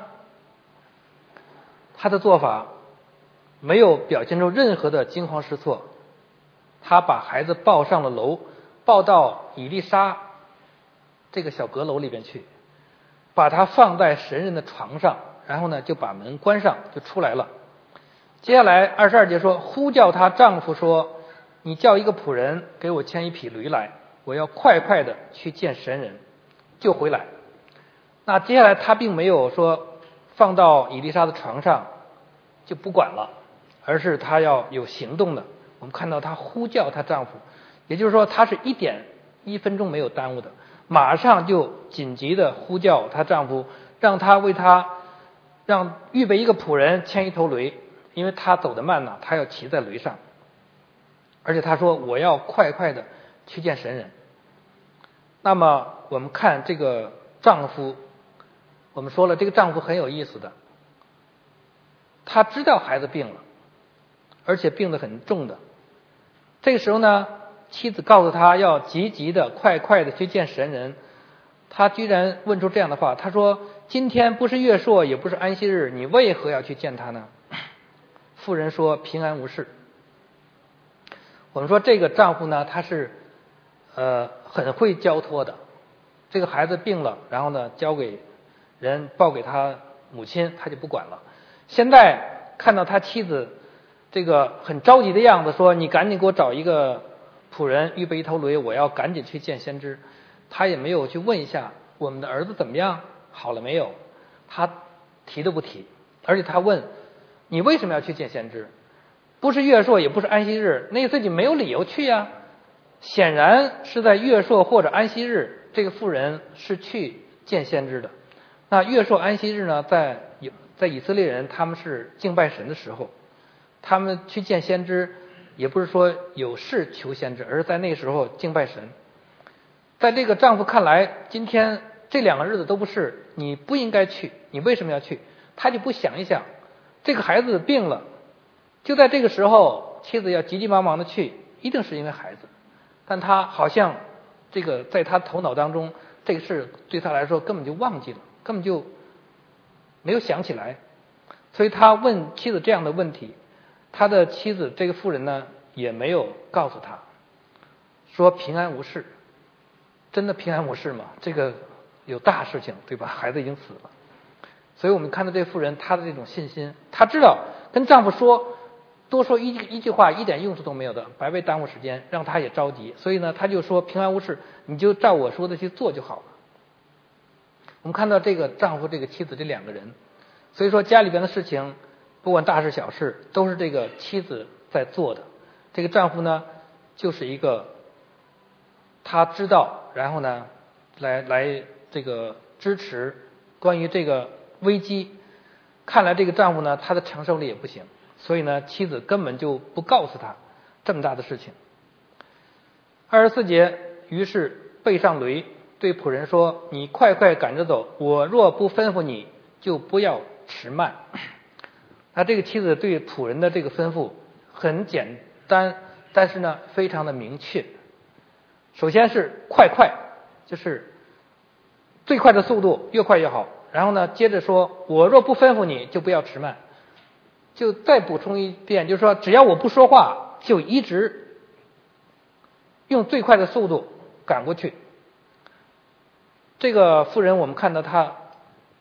他的做法没有表现出任何的惊慌失措，他把孩子抱上了楼，抱到以利沙这个小阁楼里边去，把他放在神人的床上，然后呢就把门关上就出来了。接下来二十二节说，呼叫她丈夫说，你叫一个仆人给我牵一匹驴来，我要快快的去见神人，就回来。那接下来她并没有说放到以利沙的床上就不管了，而是她要有行动的。我们看到她呼叫她丈夫，也就是说她是一点一分钟没有耽误的，马上就紧急的呼叫她丈夫，让他为她让预备一个仆人牵一头驴，因为她走得慢呢，她要骑在驴上。而且她说我要快快的去见神人。那么我们看这个丈夫，我们说了这个丈夫很有意思的，他知道孩子病了，而且病得很重的。这个时候呢，妻子告诉他要急急的快快的去见神人，他居然问出这样的话，他说今天不是月朔也不是安息日，你为何要去见他呢？妇人说平安无事。我们说这个丈夫呢，他是呃很会交托的，这个孩子病了，然后呢交给人报给他母亲，他就不管了。现在看到他妻子这个很着急的样子，说你赶紧给我找一个仆人预备一头驴，我要赶紧去见先知。他也没有去问一下我们的儿子怎么样，好了没有，他提都不提。而且他问你为什么要去见先知，不是月朔也不是安息日，那自己没有理由去呀。显然是在月朔或者安息日，这个妇人是去见先知的。那月朔安息日呢，在在以色列人他们是敬拜神的时候，他们去见先知也不是说有事求先知，而是在那个时候敬拜神。在这个丈夫看来，今天这两个日子都不是，你不应该去，你为什么要去？他就不想一想，这个孩子病了，就在这个时候妻子要急急忙忙的去，一定是因为孩子。但他好像这个在他头脑当中，这个事对他来说根本就忘记了，根本就没有想起来。所以他问妻子这样的问题，他的妻子这个妇人呢也没有告诉他说平安无事。真的平安无事吗？这个有大事情，对吧？孩子已经死了。所以我们看到这妇人她的这种信心，她知道跟丈夫说多说一一句话一点用处都没有的，白白耽误时间，让她也着急。所以呢，她就说平安无事，你就照我说的去做就好了。我们看到这个丈夫这个妻子这两个人，所以说家里边的事情不管大事小事都是这个妻子在做的，这个丈夫呢就是一个他知道，然后呢来来这个支持关于这个危机。看来这个丈夫呢他的承受力也不行，所以呢妻子根本就不告诉他这么大的事情。二十四节，于是背上驴对仆人说，你快快赶着走，我若不吩咐你就不要迟慢。那这个妻子对仆人的这个吩咐很简单，但是呢非常的明确。首先是快快，就是最快的速度，越快越好。然后呢接着说，我若不吩咐你就不要迟慢。就再补充一遍，就是说只要我不说话，就一直用最快的速度赶过去。这个妇人我们看到她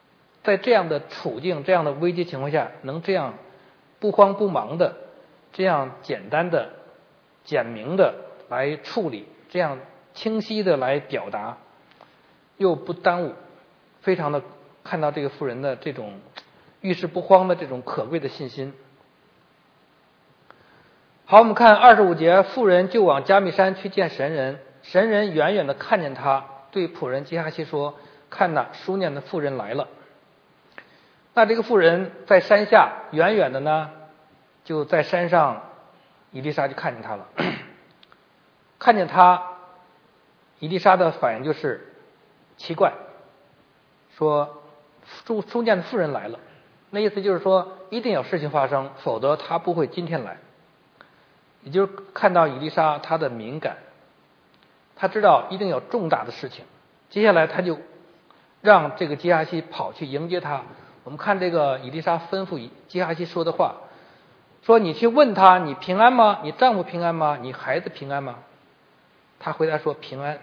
在这样的处境、这样的危机情况下，能这样不慌不忙的、这样简单的、简明的来处理，这样清晰的来表达，又不耽误，非常的看到这个妇人的这种遇事不慌的这种可贵的信心。好，我们看二十五节，妇人就往加密山去见神人，神人远远的看见他，对仆人基哈西说：“看哪，书念的妇人来了。”那这个妇人在山下，远远的呢，就在山上，以利沙就看见他了。看见他，以利沙的反应就是奇怪，说书书念的妇人来了，那意思就是说一定有事情发生，否则他不会今天来。也就是看到以利沙他的敏感，他知道一定有重大的事情，接下来他就让这个基哈西跑去迎接他。我们看这个以利沙吩咐基哈西说的话，说你去问他，你平安吗？你丈夫平安吗？你孩子平安吗？他回答说平安。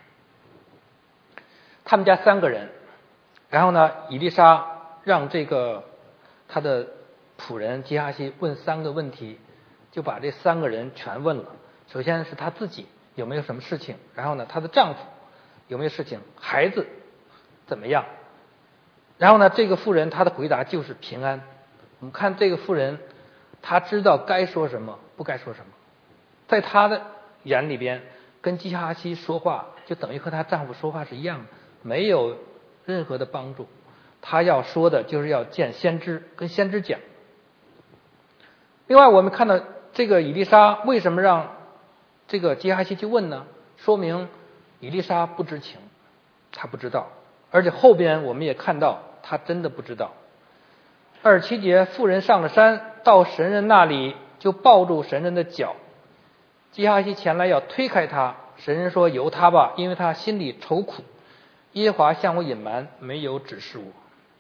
他们家三个人，然后呢，以利沙让这个他的仆人基哈西问三个问题，就把这三个人全问了。首先是他自己有没有什么事情，然后呢，她的丈夫有没有事情，孩子怎么样，然后呢，这个妇人她的回答就是平安。我们看这个妇人，她知道该说什么，不该说什么，在她的眼里边，跟基哈西说话就等于和她丈夫说话是一样的，没有任何的帮助。她要说的就是要见先知，跟先知讲。另外，我们看到这个以利沙为什么让这个基哈西去问呢？说明以利沙不知情，他不知道，而且后边我们也看到他真的不知道。二十七节，妇人上了山，到神人那里，就抱住神人的脚。基哈西前来要推开他，神人说：“由他吧，因为他心里愁苦。耶和华向我隐瞒，没有指示我。”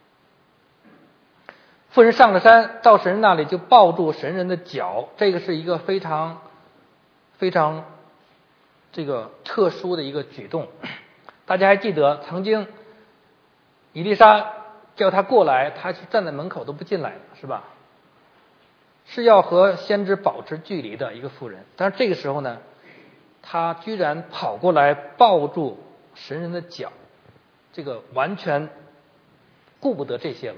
妇人上了山，到神人那里就抱住神人的脚，这个是一个非常非常这个特殊的一个举动。大家还记得曾经以利沙叫他过来，他去站在门口都不进来，是吧？是要和先知保持距离的一个妇人。但是这个时候呢，他居然跑过来抱住神人的脚，这个完全顾不得这些了。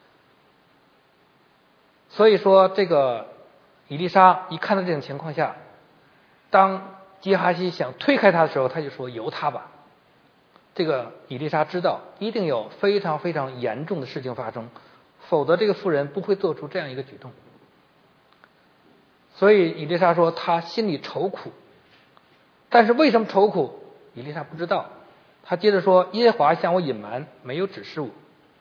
所以说，这个以利沙一看到这种情况下，当基哈西想推开他的时候，他就说：“由他吧。”这个以利沙知道一定有非常非常严重的事情发生，否则这个妇人不会做出这样一个举动。所以以利沙说他心里愁苦，但是为什么愁苦，以利沙不知道。他接着说：“耶和华向我隐瞒，没有指示我。”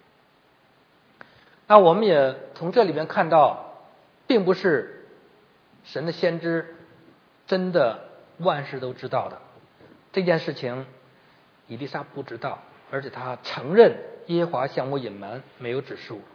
那我们也从这里面看到，并不是神的先知真的万事都知道的。这件事情以利沙不知道，而且他承认耶和华向我隐瞒，没有指示我。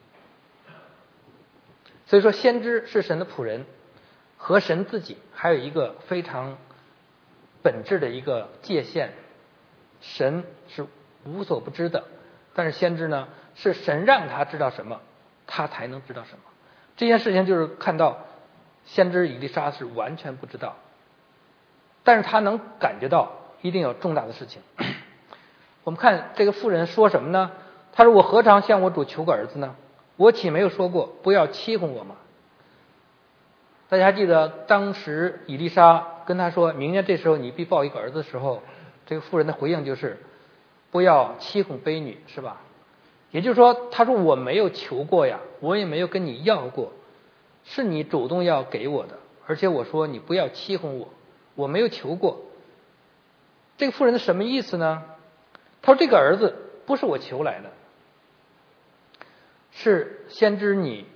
所以说，先知是神的仆人，和神自己还有一个非常本质的一个界限。神是无所不知的，但是先知呢，是神让他知道什么，他才能知道什么。这件事情就是看到先知以利沙是完全不知道，但是他能感觉到一定有重大的事情。我们看这个妇人说什么呢？他说：“我何尝向我主求个儿子呢？我岂没有说过不要欺哄我吗？”大家还记得当时以利沙跟他说明年这时候你必抱一个儿子的时候，这个妇人的回应就是不要欺哄卑女，是吧？也就是说，他说我没有求过呀，我也没有跟你要过，是你主动要给我的，而且我说你不要欺哄我，我没有求过。这个妇人的什么意思呢？他说这个儿子不是我求来的，是先知你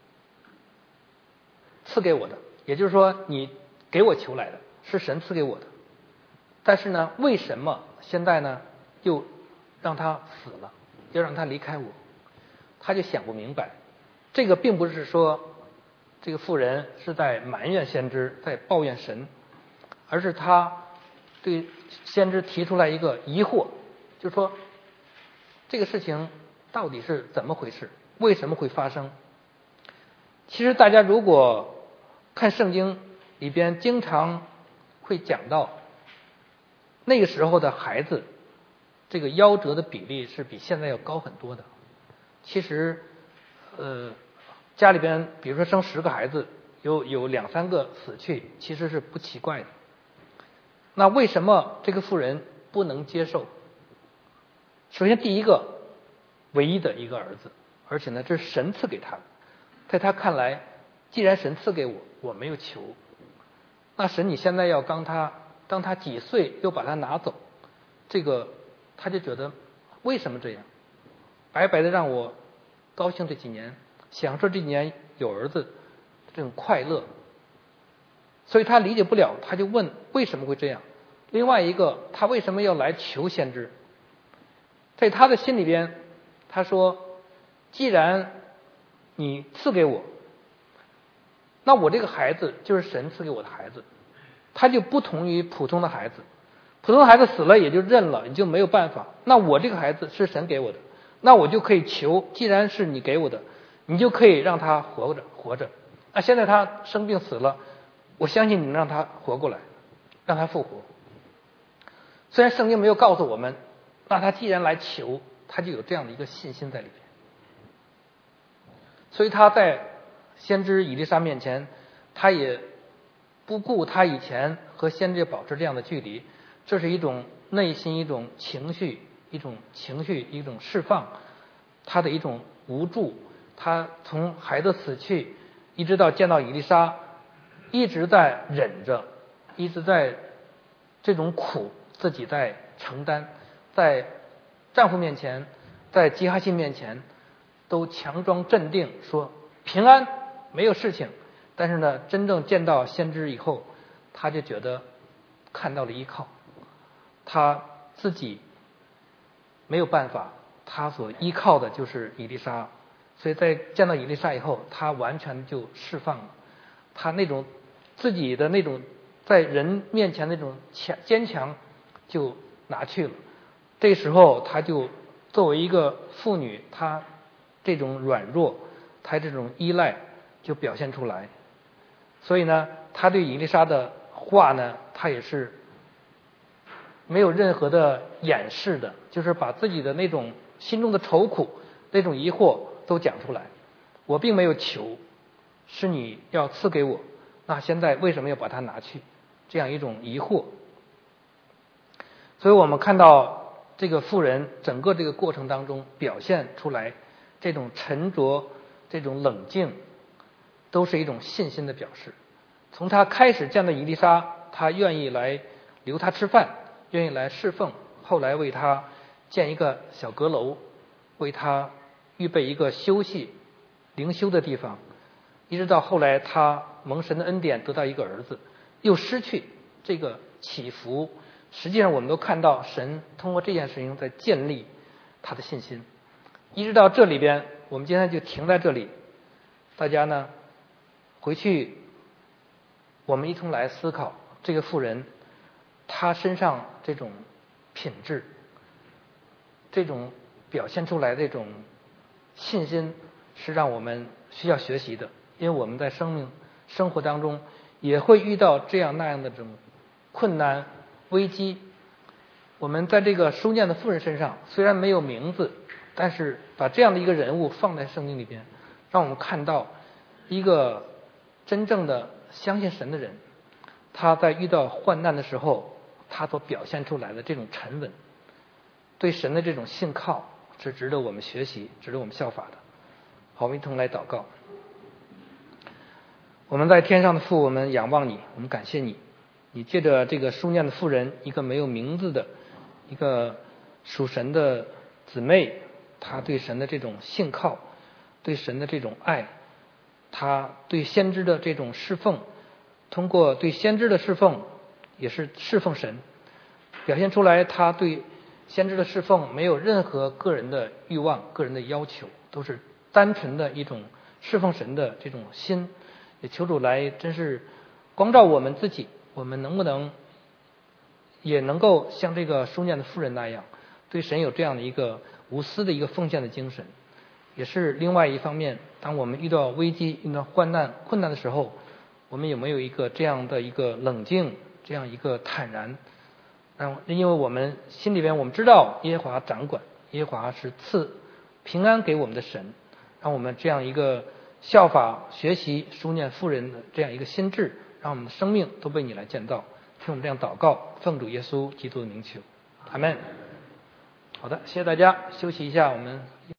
赐给我的，也就是说你给我求来的，是神赐给我的。但是呢，为什么现在呢又让他死了，要让他离开我？他就想不明白。这个并不是说这个妇人是在埋怨先知，在抱怨神，而是他对先知提出来一个疑惑，就是说这个事情到底是怎么回事？为什么会发生？其实大家如果看圣经里边，经常会讲到那个时候的孩子，这个夭折的比例是比现在要高很多的。其实，呃，家里边比如说生十个孩子，有有两三个死去，其实是不奇怪的。那为什么这个妇人不能接受？首先，第一个，唯一的一个儿子，而且呢，这是神赐给他的。在他看来，既然神赐给我，我没有求，那神你现在要当他当他几岁又把他拿走，这个他就觉得为什么这样？白白的让我高兴这几年，享受这几年有儿子这种快乐，所以他理解不了，他就问为什么会这样。另外一个，他为什么要来求先知？在他的心里边，他说既然你赐给我，那我这个孩子就是神赐给我的孩子，他就不同于普通的孩子。普通的孩子死了也就认了，你就没有办法。那我这个孩子是神给我的，那我就可以求，既然是你给我的，你就可以让他活着活着。那现在他生病死了，我相信你能让他活过来，让他复活。虽然圣经没有告诉我们，那他既然来求，他就有这样的一个信心在里边。所以他在先知以利沙面前，他也不顾他以前和先知保持这样的距离，这是一种内心一种情绪，一种情绪一种释放，他的一种无助。他从孩子死去一直到见到以利沙，一直在忍着，一直在这种苦自己在承担，在丈夫面前，在基哈西面前都强装镇定，说平安没有事情。但是呢，真正见到先知以后，他就觉得看到了依靠，他自己没有办法，他所依靠的就是以利沙。所以在见到以利沙以后，他完全就释放了，他那种自己的那种在人面前那种强坚强就拿去了。这时候他就作为一个妇女，她这种软弱，她这种依赖就表现出来。所以呢，他对以利沙的话呢，他也是没有任何的掩饰的，就是把自己的那种心中的愁苦、那种疑惑都讲出来。我并没有求，是你要赐给我，那现在为什么要把它拿去？这样一种疑惑。所以我们看到这个妇人整个这个过程当中表现出来这种沉着、这种冷静，都是一种信心的表示。从他开始见到以利沙，他愿意来留他吃饭，愿意来侍奉，后来为他建一个小阁楼，为他预备一个休息灵修的地方，一直到后来他蒙神的恩典得到一个儿子，又失去这个起伏。实际上我们都看到神通过这件事情在建立他的信心。一直到这里边，我们今天就停在这里。大家呢回去我们一同来思考这个妇人她身上这种品质，这种表现出来的这种信心，是让我们需要学习的。因为我们在生命生活当中也会遇到这样那样的这种困难危机。我们在这个书念的妇人身上虽然没有名字，但是把这样的一个人物放在圣经里边，让我们看到一个真正的相信神的人，他在遇到患难的时候，他所表现出来的这种沉稳，对神的这种信靠，是值得我们学习，值得我们效法的。好，我们一同来祷告。我们在天上的父，我们仰望你，我们感谢你，你借着这个书念的妇人，一个没有名字的一个属神的姊妹，她对神的这种信靠，对神的这种爱，她对先知的这种侍奉，通过对先知的侍奉也是侍奉神，表现出来她对先知的侍奉没有任何个人的欲望、个人的要求，都是单纯的一种侍奉神的这种心。也求主来真是光照我们自己，我们能不能也能够像这个书念的妇人那样， 对神有这样的一个无私的一个奉献的精神。也是另外一方面，当我们遇到危机、遇到患难、困难的时候，我们有没有一个这样的一个冷静，这样一个坦然？嗯，因为我们心里边我们知道耶和华掌管，耶和华是赐平安给我们的神，让我们这样一个效法学习书念妇人的这样一个心智，让我们的生命都被你来建造。听我们这样祷告，奉主耶稣基督的名求，阿们。好的，谢谢大家，休息一下，我们。